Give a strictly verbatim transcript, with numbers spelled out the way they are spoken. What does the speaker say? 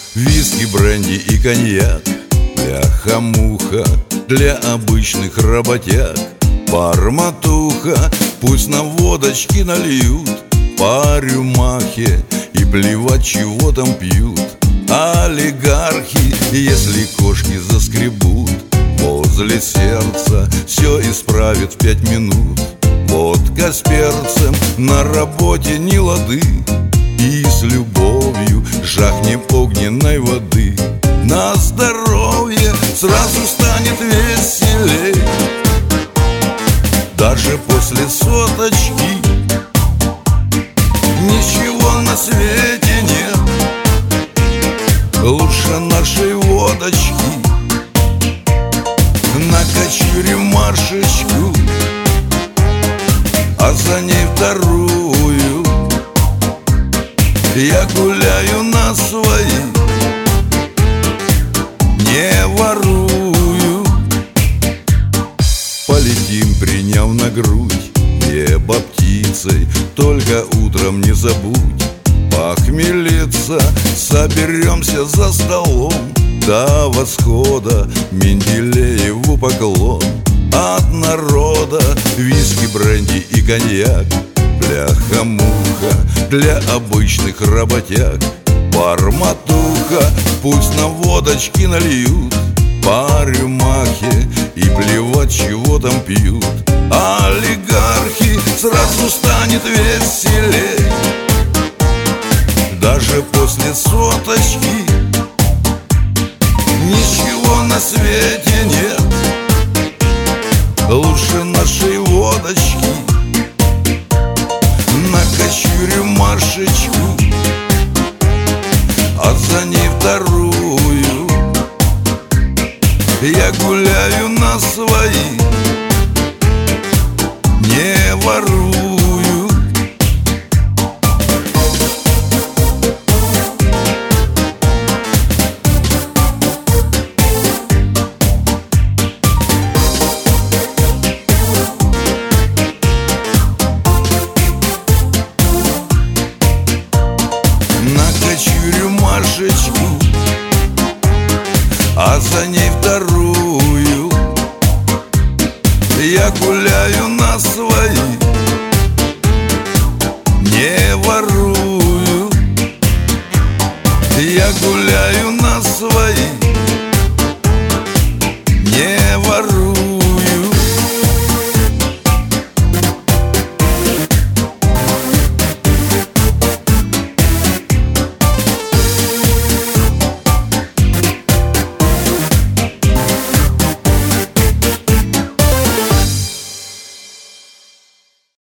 Виски, бренди и коньяк, бляха-муха для обычных работяг. Барматуха, пусть на водочки нальют по рюмахе и плевать, чего там пьют. Олигархи, если кошки заскребут возле сердца, все исправит в пять минут. Водка с перцем, на работе не лады, и с любовью жахнем огненной воды. На здоровье сразу станет веселей, даже после соточки. Ничего на свете нет лучше нашей водочки. Накачу рюмашечку, а за ней вторую. Я гуляю на свои, не ворую. Полетим, приняв на грудь небо птицей, только утром не забудь похмелиться. Соберемся за столом до восхода, Менделееву поклон от народа. Виски, бренди и коньяк, бляха-муха для обычных работяг. Барматуха, пусть на водочки нальют по рюмахе и плевать, чего там пьют. Олигархи, сразу станет веселей, даже после соточки. Ничего на свете нет лучше нашей водочки. Накачу рюмашечку, а за ней вторую. Я гуляю на свои, не ворую. Накачу рюмашечку, а за ней вторую. Я гуляю на свои, не ворую. Я гуляю на свои, не ворую.